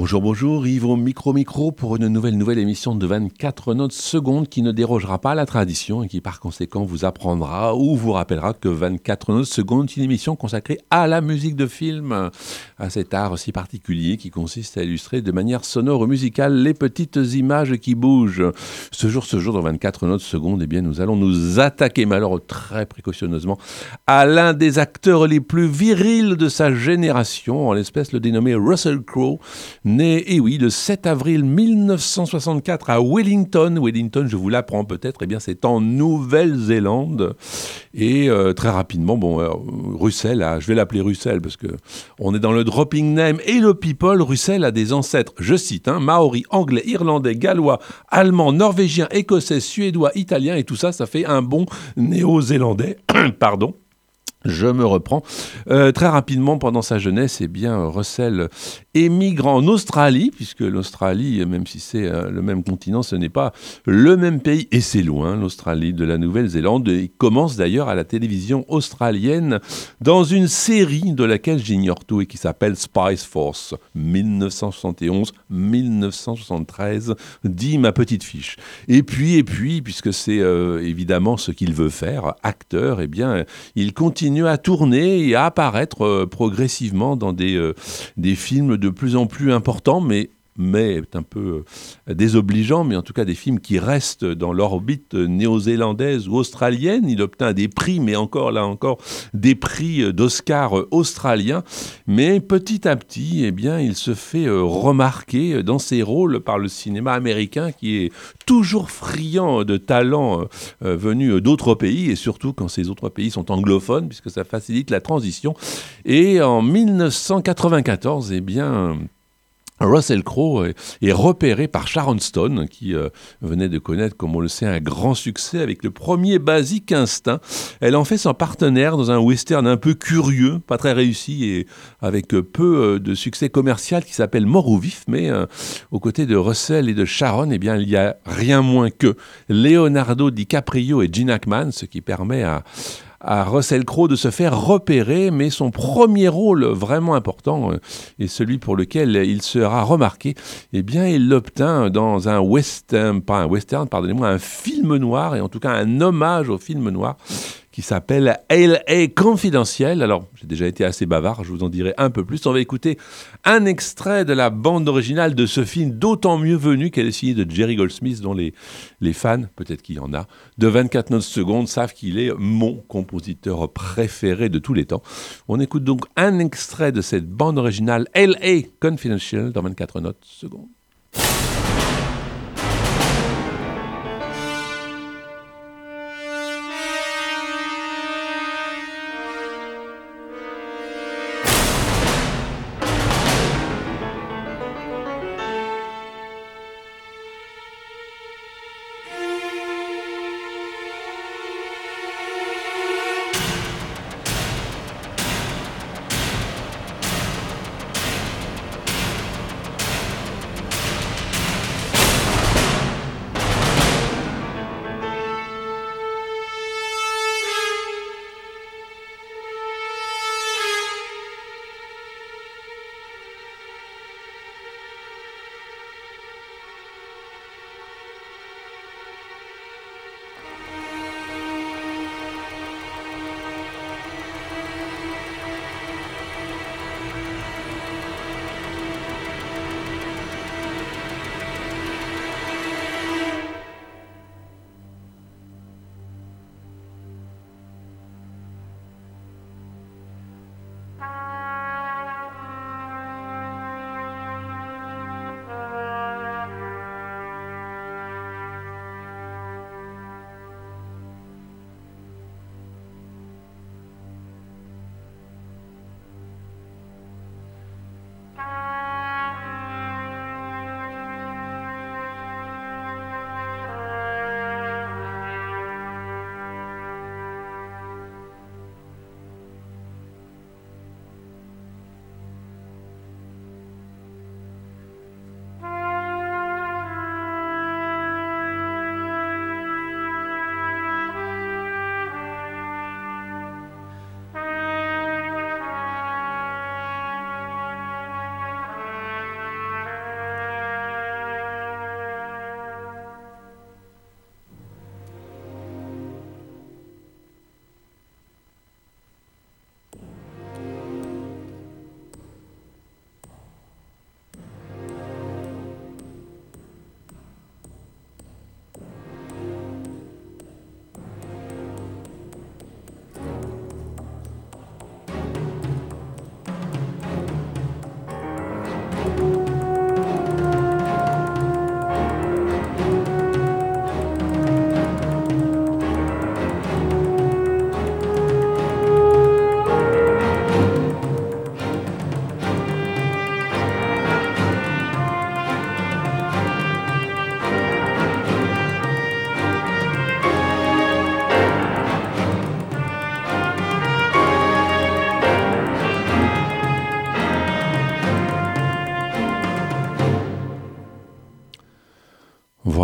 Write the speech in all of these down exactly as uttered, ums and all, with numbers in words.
Bonjour, bonjour, Yves au micro-micro pour une nouvelle nouvelle émission de vingt-quatre notes secondes qui ne dérogera pas à la tradition et qui par conséquent vous apprendra ou vous rappellera que vingt-quatre notes secondes est une émission consacrée à la musique de film, à cet art si particulier qui consiste à illustrer de manière sonore ou musicale les petites images qui bougent. Ce jour, ce jour, dans vingt-quatre notes secondes, eh bien, nous allons nous attaquer, mais alors très précautionneusement, à l'un des acteurs les plus virils de sa génération, en l'espèce le dénommé Russell Crowe, né, et oui, le sept avril mille neuf cent soixante-quatre à Wellington. Wellington, je vous l'apprends peut-être, eh bien, c'est en Nouvelle-Zélande. Et euh, très rapidement, bon, euh, Russell, ah, je vais l'appeler Russell parce que on est dans le dropping name et le people. Russell a des ancêtres, je cite, hein, maori, anglais, irlandais, gallois, allemand, norvégien, écossais, suédois, italien, et tout ça, ça fait un bon néo-zélandais. Pardon. Je me reprends. Euh, très rapidement, pendant sa jeunesse, eh bien, Russell émigre en Australie, puisque l'Australie, même si c'est euh, le même continent, ce n'est pas le même pays, et c'est loin, l'Australie de la Nouvelle-Zélande. Il commence d'ailleurs à la télévision australienne dans une série de laquelle j'ignore tout et qui s'appelle Spice Force, dix-neuf cent soixante et onze à dix-neuf cent soixante-treize, dit ma petite fiche. Et puis, et puis, puisque c'est euh, évidemment ce qu'il veut faire, acteur, eh bien, il continue à tourner et à apparaître euh, progressivement dans des, euh, des films de plus en plus importants, mais, mais un peu euh, désobligeants, mais en tout cas des films qui restent dans l'orbite néo-zélandaise ou australienne. Il obtint des prix, mais encore là encore, des prix d'Oscar australiens. Mais petit à petit, eh bien, il se fait euh, remarquer dans ses rôles par le cinéma américain qui est toujours friand de talents euh, venus d'autres pays, et surtout quand ces autres pays sont anglophones, puisque ça facilite la transition. Et en dix-neuf cent quatre-vingt-quatorze, eh bien, Russell Crowe est repéré par Sharon Stone, qui euh, venait de connaître, comme on le sait, un grand succès avec le premier Basic Instinct. Elle en fait son partenaire dans un western un peu curieux, pas très réussi et avec peu de succès commercial, qui s'appelle Mort ou Vif. Mais euh, aux côtés de Russell et de Sharon, eh bien, il y a rien moins que Leonardo DiCaprio et Gene Hackman, ce qui permet à à Russell Crowe de se faire repérer, mais son premier rôle vraiment important, euh, et celui pour lequel il sera remarqué, eh bien, il l'obtint dans un western, pas un western, pardonnez-moi, un film noir, et en tout cas un hommage au film noir, qui s'appelle L A Confidentiel. Alors, j'ai déjà été assez bavard, je vous en dirai un peu plus. On va écouter un extrait de la bande originale de ce film, d'autant mieux venu qu'elle est signée de Jerry Goldsmith, dont les, les fans, peut-être qu'il y en a, de vingt-quatre notes secondes, savent qu'il est mon compositeur préféré de tous les temps. On écoute donc un extrait de cette bande originale L A Confidential dans vingt-quatre notes secondes.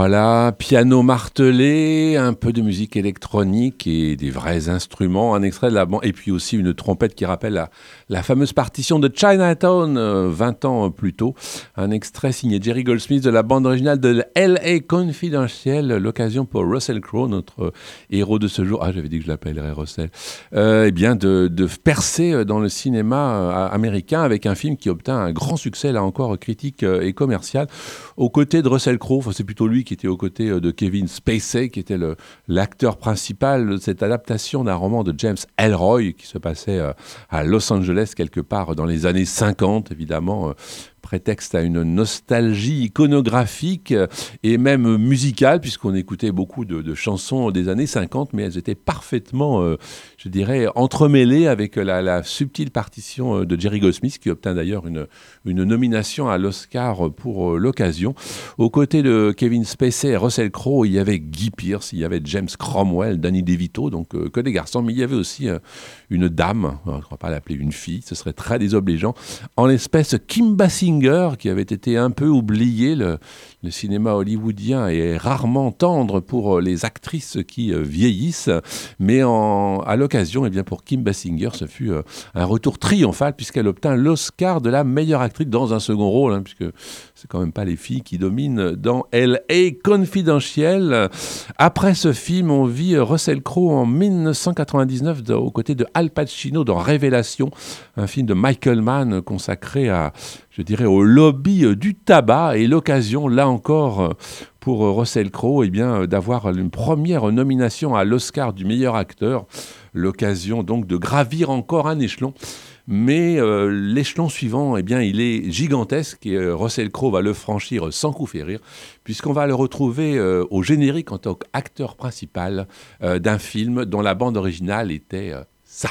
Voilà, piano martelé, un peu de musique électronique et des vrais instruments, un extrait de la bande, et puis aussi une trompette qui rappelle la, la fameuse partition de Chinatown, euh, vingt ans plus tôt. Un extrait signé Jerry Goldsmith de la bande originale de L A Confidential, l'occasion pour Russell Crowe, notre héros de ce jour, ah j'avais dit que je l'appellerais Russell, euh, eh bien de, de percer dans le cinéma euh, américain avec un film qui obtint un grand succès, là encore critique euh, et commercial, aux côtés de Russell Crowe. Enfin, c'est plutôt lui qui était aux côtés de Kevin Spacey, qui était le, l'acteur principal de cette adaptation d'un roman de James Ellroy qui se passait à Los Angeles quelque part dans les années cinquante, évidemment. Prétexte à une nostalgie iconographique et même musicale, puisqu'on écoutait beaucoup de, de chansons des années cinquante, mais elles étaient parfaitement, euh, je dirais, entremêlées avec la, la subtile partition de Jerry Goldsmith, qui obtint d'ailleurs une, une nomination à l'Oscar pour l'occasion. Aux côtés de Kevin Spacey et Russell Crowe, il y avait Guy Pearce, il y avait James Cromwell, Danny DeVito, donc euh, que des garçons, mais il y avait aussi euh, une dame, on ne va pas l'appeler une fille, ce serait très désobligeant, en l'espèce Kim Basinger, qui avait été un peu oublié. Le, le cinéma hollywoodien est rarement tendre pour les actrices qui euh, vieillissent, mais en, à l'occasion, eh bien pour Kim Basinger, ce fut euh, un retour triomphal puisqu'elle obtint l'Oscar de la meilleure actrice dans un second rôle, hein, puisque c'est quand même pas les filles qui dominent dans L A Confidential. Après ce film, on vit Russell Crowe en dix-neuf cent quatre-vingt-dix-neuf de, aux côtés de Al Pacino dans Révélation, un film de Michael Mann consacré à, je dirais, au lobby du tabac, et l'occasion, là encore, pour Russell Crowe, eh bien, d'avoir une première nomination à l'Oscar du meilleur acteur, l'occasion donc de gravir encore un échelon. Mais euh, l'échelon suivant, eh bien, il est gigantesque et euh, Russell Crowe va le franchir sans coup férir, puisqu'on va le retrouver euh, au générique en tant qu'acteur principal euh, d'un film dont la bande originale était euh, ça.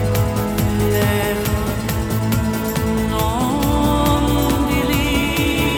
Non, di lì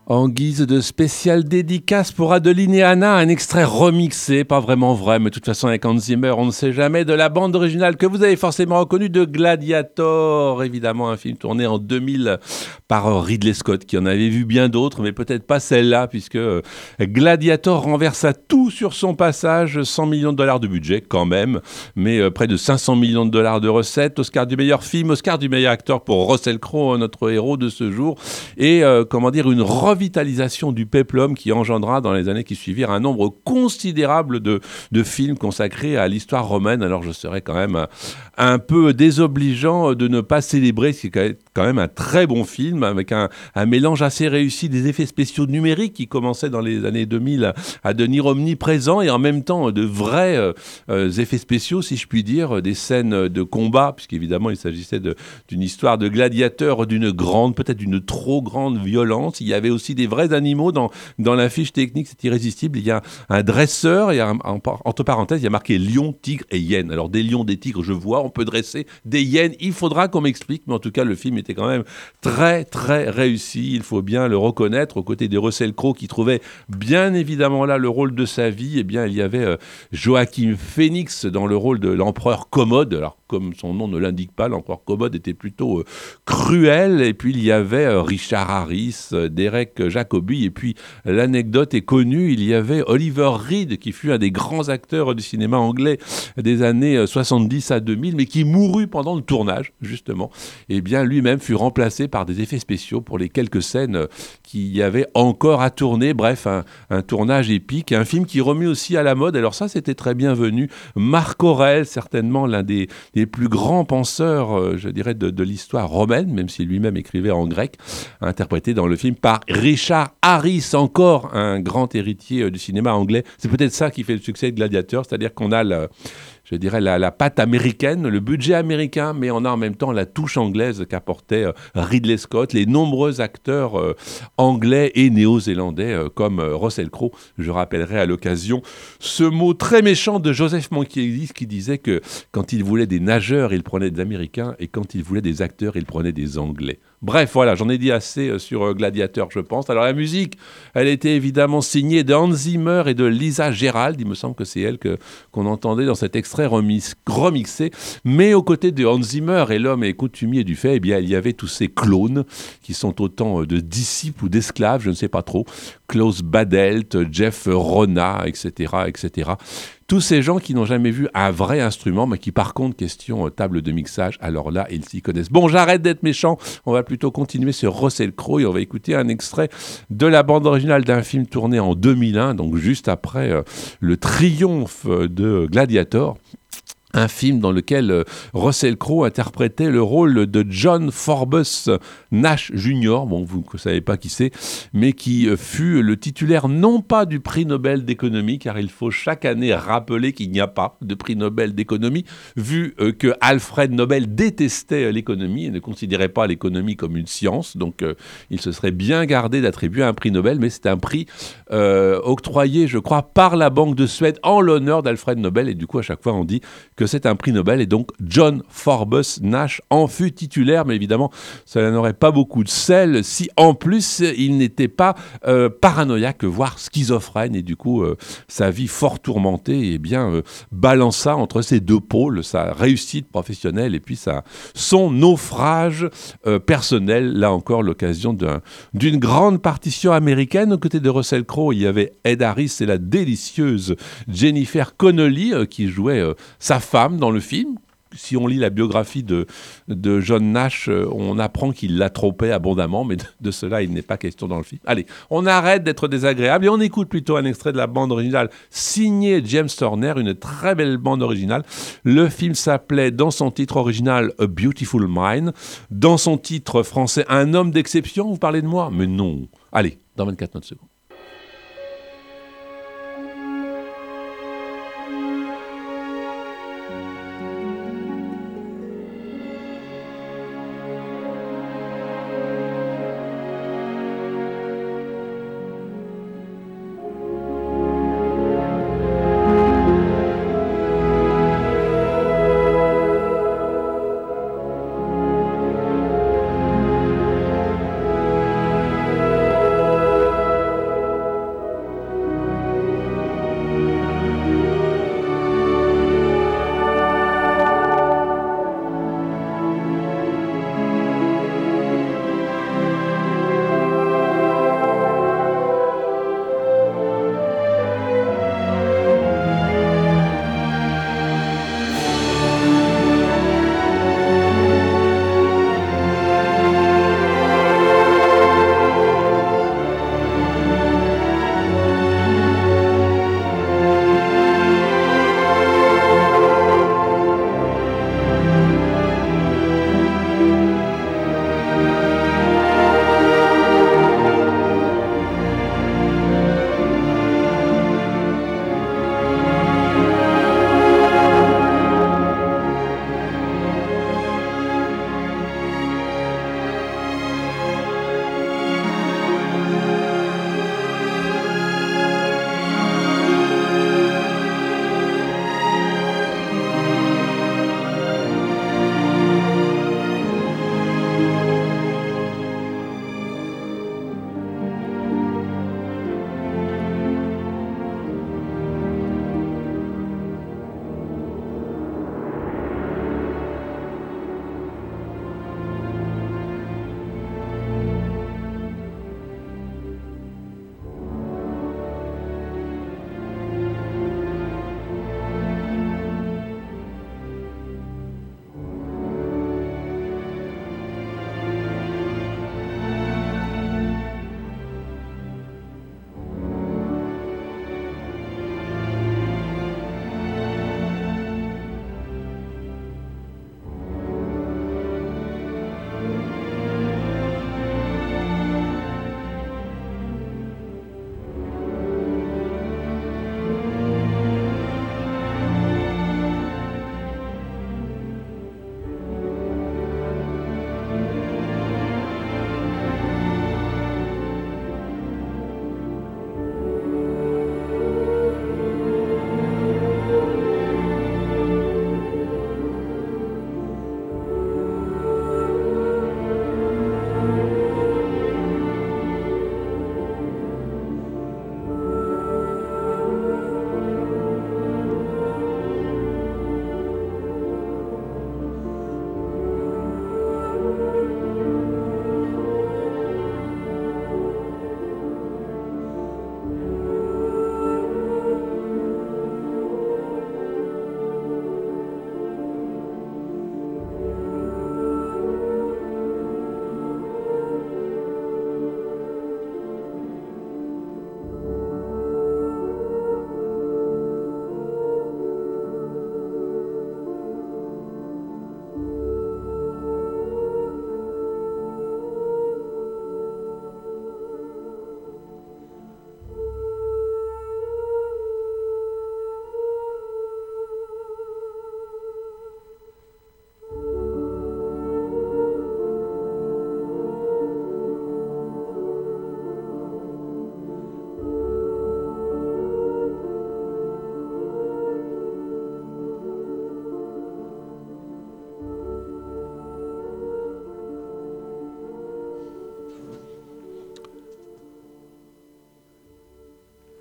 En guise de spéciale dédicace pour Adeline et Anna, un extrait remixé, pas vraiment vrai, mais de toute façon avec Hans Zimmer, on ne sait jamais, de la bande originale que vous avez forcément reconnue de Gladiator, évidemment un film tourné en deux mille par Ridley Scott, qui en avait vu bien d'autres, mais peut-être pas celle-là, puisque Gladiator renverse à tout sur son passage, cent millions de dollars de budget quand même, mais près de cinq cents millions de dollars de recettes, Oscar du meilleur film, Oscar du meilleur acteur pour Russell Crowe, notre héros de ce jour, et euh, comment dire, une revitalisation du péplum qui engendra dans les années qui suivirent un nombre considérable de, de films consacrés à l'histoire romaine. Alors je serais quand même un, un peu désobligeant de ne pas célébrer ce qui est quand même un très bon film avec un, un mélange assez réussi des effets spéciaux numériques qui commençaient dans les années deux mille à devenir omniprésents et en même temps de vrais euh, euh, effets spéciaux, si je puis dire, des scènes de combat, puisqu'évidemment il s'agissait de, d'une histoire de gladiateurs d'une grande, peut-être d'une trop grande violence. Il y avait aussi des vrais animaux dans, dans la fiche technique, c'est irrésistible. Il y a un dresseur, et un, en, entre parenthèses, il y a marqué lion, tigre et hyène. Alors des lions, des tigres, je vois, on peut dresser des hyènes, il faudra qu'on m'explique, mais en tout cas le film était quand même très très réussi, il faut bien le reconnaître, aux côtés de Russell Crowe qui trouvait bien évidemment là le rôle de sa vie. Eh bien il y avait euh, Joaquin Phoenix dans le rôle de l'empereur Commode. Alors comme son nom ne l'indique pas, l'empereur Commode était plutôt euh, cruel, et puis il y avait euh, Richard Harris, euh, Derek Jacobi, et puis l'anecdote est connue, il y avait Oliver Reed qui fut un des grands acteurs du cinéma anglais des années soixante-dix à deux mille, mais qui mourut pendant le tournage justement. Et bien lui-même fut remplacé par des effets spéciaux pour les quelques scènes qu'il y avait encore à tourner. Bref, un, un tournage épique, un film qui remue aussi à la mode. Alors ça, c'était très bienvenu. Marc Aurèle, certainement l'un des, des plus grands penseurs, euh, je dirais, de, de l'histoire romaine, même si lui-même écrivait en grec, interprété dans le film par Richard Harris, encore un grand héritier euh, du cinéma anglais. C'est peut-être ça qui fait le succès de Gladiator, c'est-à-dire qu'on a le, je dirais la, la patte américaine, le budget américain, mais on a en même temps la touche anglaise qu'apportait euh, Ridley Scott, les nombreux acteurs euh, anglais et néo-zélandais euh, comme euh, Russell Crowe. Je rappellerai à l'occasion ce mot très méchant de Joseph Mankiewicz qui disait que quand il voulait des nageurs, il prenait des Américains, et quand il voulait des acteurs, il prenait des Anglais. Bref, voilà, j'en ai dit assez sur Gladiator, je pense. Alors la musique, elle était évidemment signée de Hans Zimmer et de Lisa Gerald. Il me semble que c'est elle que, qu'on entendait dans cet extrait remix, remixé. Mais aux côtés de Hans Zimmer et l'homme et coutumier du fait, eh bien, il y avait tous ces clones qui sont autant de disciples ou d'esclaves, je ne sais pas trop. Klaus Badelt, Jeff Rona, et cetera, et cetera. Tous ces gens qui n'ont jamais vu un vrai instrument, mais qui par contre, question euh, table de mixage, alors là, ils s'y connaissent. Bon, j'arrête d'être méchant, on va plutôt continuer sur Russell Crowe et on va écouter un extrait de la bande originale d'un film tourné en deux mille un, donc juste après euh, le triomphe de Gladiator. Un film dans lequel euh, Russell Crowe interprétait le rôle de John Forbes Nash junior, bon, vous ne savez pas qui c'est, mais qui euh, fut le titulaire non pas du prix Nobel d'économie, car il faut chaque année rappeler qu'il n'y a pas de prix Nobel d'économie, vu euh, que Alfred Nobel détestait euh, l'économie et ne considérait pas l'économie comme une science, donc euh, il se serait bien gardé d'attribuer un prix Nobel, mais c'est un prix euh, octroyé, je crois, par la Banque de Suède en l'honneur d'Alfred Nobel, et du coup, à chaque fois, on dit que c'est un prix Nobel, et donc John Forbes Nash en fut titulaire, mais évidemment cela n'aurait pas beaucoup de sel si en plus il n'était pas euh, paranoïaque, voire schizophrène, et du coup euh, sa vie fort tourmentée eh bien, euh, balança entre ces deux pôles, sa réussite professionnelle et puis sa, son naufrage euh, personnel. Là encore l'occasion d'un, d'une grande partition américaine. Aux côtés de Russell Crowe, il y avait Ed Harris et la délicieuse Jennifer Connelly euh, qui jouait euh, sa femme dans le film. Si on lit la biographie de, de John Nash, euh, on apprend qu'il l'a trompé abondamment, mais de, de cela, il n'est pas question dans le film. Allez, on arrête d'être désagréable et on écoute plutôt un extrait de la bande originale signée James Horner, une très belle bande originale. Le film s'appelait, dans son titre original, A Beautiful Mind. Dans son titre français, Un homme d'exception. Vous parlez de moi? Mais non. Allez, dans vingt-quatre notes secondes.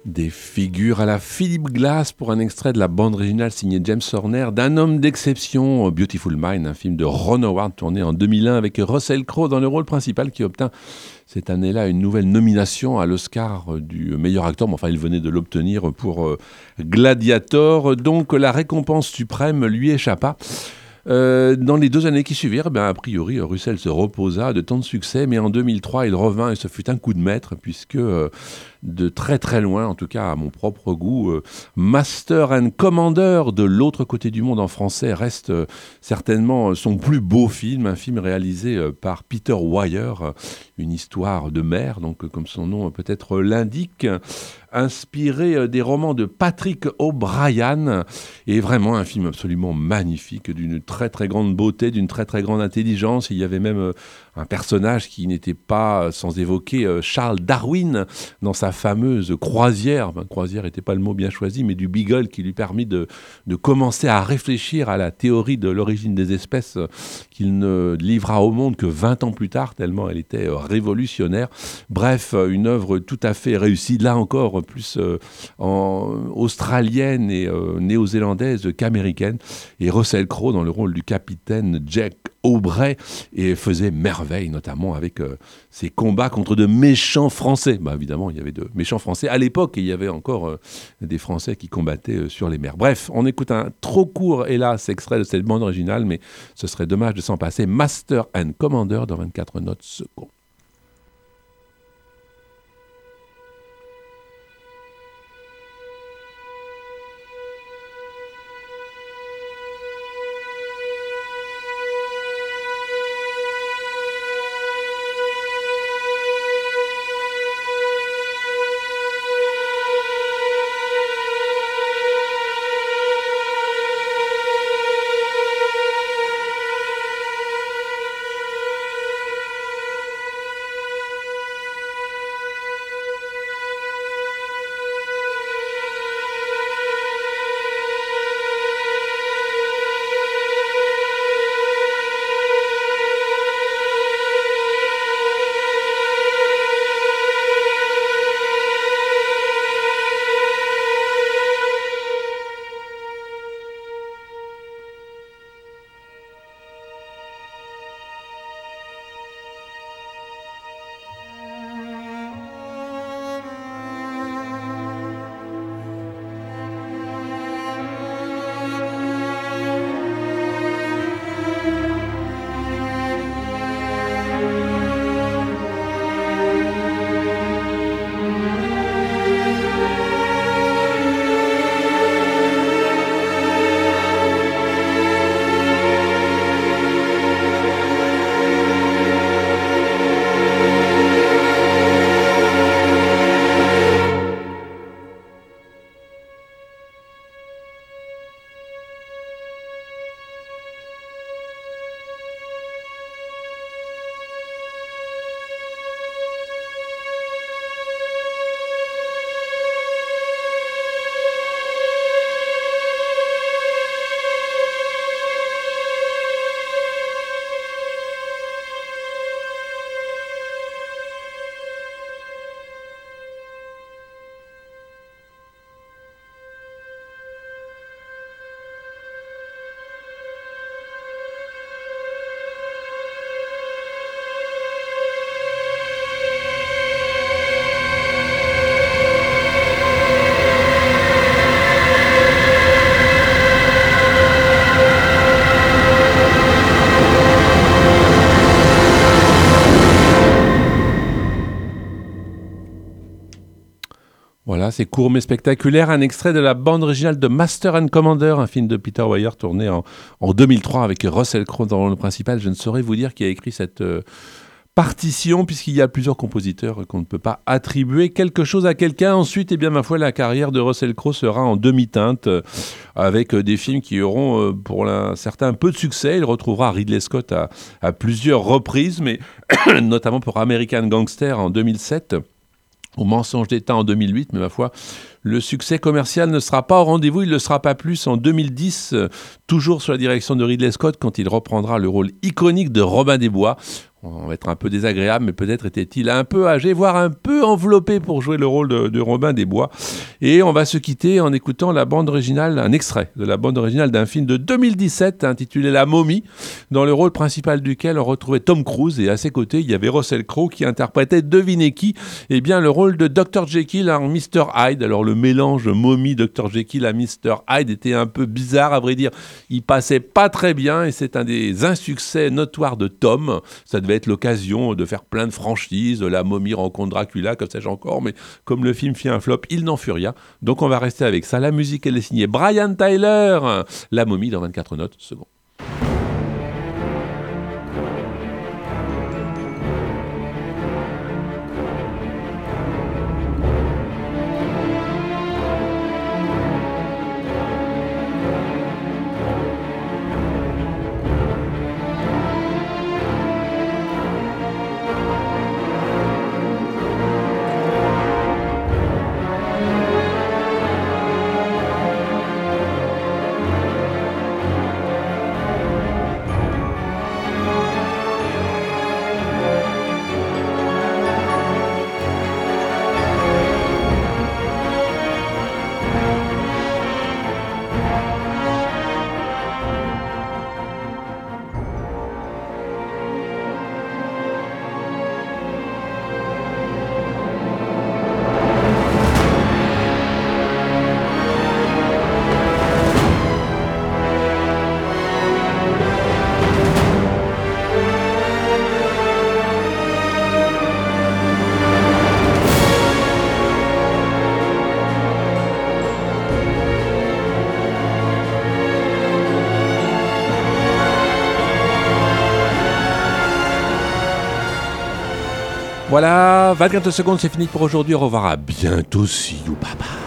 Des figures à la Philip Glass pour un extrait de la bande originale signée James Horner d'un homme d'exception, Beautiful Mind, un film de Ron Howard tourné en deux mille un avec Russell Crowe dans le rôle principal qui obtint cette année-là une nouvelle nomination à l'Oscar du meilleur acteur. Mais enfin, il venait de l'obtenir pour Gladiator, donc la récompense suprême lui échappa. Euh, dans les deux années qui suivirent, ben, a priori, Russell se reposa de tant de succès, mais en deux mille trois, il revint et ce fut un coup de maître, puisque euh, de très très loin, en tout cas à mon propre goût, euh, Master and Commander de l'autre côté du monde en français reste euh, certainement son plus beau film, un film réalisé euh, par Peter Weir, euh, une histoire de mer, donc euh, comme son nom euh, peut-être l'indique, inspiré euh, des romans de Patrick O'Brian, et vraiment un film absolument magnifique, d'une très très grande beauté, d'une très très grande intelligence. Il y avait même euh, un personnage qui n'était pas sans évoquer euh, Charles Darwin dans sa fameuse croisière. Ben, croisière n'était pas le mot bien choisi, mais du Beagle qui lui permit de, de commencer à réfléchir à la théorie de l'origine des espèces euh, qu'il ne livra au monde que vingt ans plus tard, tellement elle était euh, révolutionnaire. Bref, euh, une œuvre tout à fait réussie, là encore plus euh, en australienne et euh, néo-zélandaise qu'américaine. Et Russell Crowe dans le rôle du capitaine Jack Aubrey et faisait merveille, notamment avec euh, ses combats contre de méchants Français. Bah, évidemment, il y avait de méchants Français à l'époque et il y avait encore euh, des Français qui combattaient euh, sur les mers. Bref, on écoute un trop court, hélas, extrait de cette bande originale, mais ce serait dommage de s'en passer. Master and Commander dans vingt-quatre notes secondes. Voilà, c'est court mais spectaculaire, un extrait de la bande originale de Master and Commander, un film de Peter Weir tourné en, en deux mille trois avec Russell Crowe dans le rôle principal. Je ne saurais vous dire qui a écrit cette euh, partition, puisqu'il y a plusieurs compositeurs qu'on ne peut pas attribuer quelque chose à quelqu'un. Ensuite, eh bien, ma foi, la carrière de Russell Crowe sera en demi-teinte, euh, avec euh, des films qui auront, euh, pour un certain peu de succès. Il retrouvera Ridley Scott à, à plusieurs reprises, mais notamment pour American Gangster en deux mille sept, au Mensonge d'État en deux mille huit, mais ma foi, le succès commercial ne sera pas au rendez-vous, il ne le sera pas plus en deux mille dix, euh, toujours sous la direction de Ridley Scott, quand il reprendra le rôle iconique de Robin des Bois. On va être un peu désagréable, mais peut-être était-il un peu âgé, voire un peu enveloppé pour jouer le rôle de, de Robin des Bois. Et on va se quitter en écoutant la bande originale, un extrait de la bande originale d'un film de deux mille dix-sept intitulé La Momie, dans le rôle principal duquel on retrouvait Tom Cruise et à ses côtés il y avait Russell Crowe qui interprétait, devinez qui, eh bien le rôle de docteur Jekyll en mister Hyde. Alors le mélange momie docteur Jekyll à mister Hyde était un peu bizarre à vrai dire, il passait pas très bien et c'est un des insuccès notoires de Tom. Ça devait être l'occasion de faire plein de franchises, La Momie rencontre Dracula, comme sais-je encore, mais comme le film fit un flop, il n'en fut rien. Donc on va rester avec ça. La musique, elle est signée Brian Tyler, La Momie dans vingt-quatre notes secondes. Voilà, vingt-quatre secondes, c'est fini pour aujourd'hui. Au revoir, à bientôt, see you, bye bye.